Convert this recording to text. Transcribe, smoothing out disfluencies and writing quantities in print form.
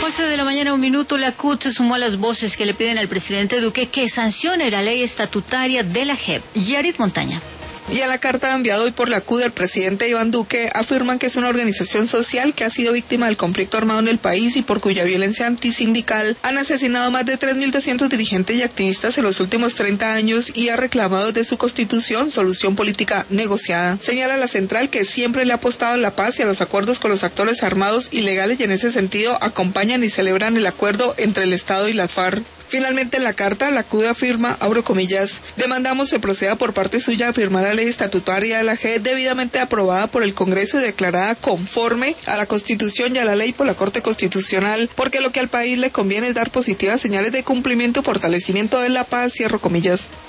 11 de la mañana, 1 minuto, la CUT se sumó a las voces que le piden al presidente Duque que sancione la ley estatutaria de la JEP. Yarit Montaña. Y a la carta enviada hoy por la CUT al presidente Iván Duque afirman que es una organización social que ha sido víctima del conflicto armado en el país y por cuya violencia antisindical han asesinado a más de 3.200 dirigentes y activistas en los últimos 30 años y ha reclamado de su constitución solución política negociada. Señala la central que siempre le ha apostado a la paz y a los acuerdos con los actores armados ilegales y en ese sentido acompañan y celebran el acuerdo entre el Estado y las FARC. Finalmente, en la carta, la CUT afirma, abro comillas, demandamos se proceda por parte suya a firmar la ley estatutaria de la JEP debidamente aprobada por el Congreso y declarada conforme a la Constitución y a la ley por la Corte Constitucional, porque lo que al país le conviene es dar positivas señales de cumplimiento y fortalecimiento de la paz, cierro comillas.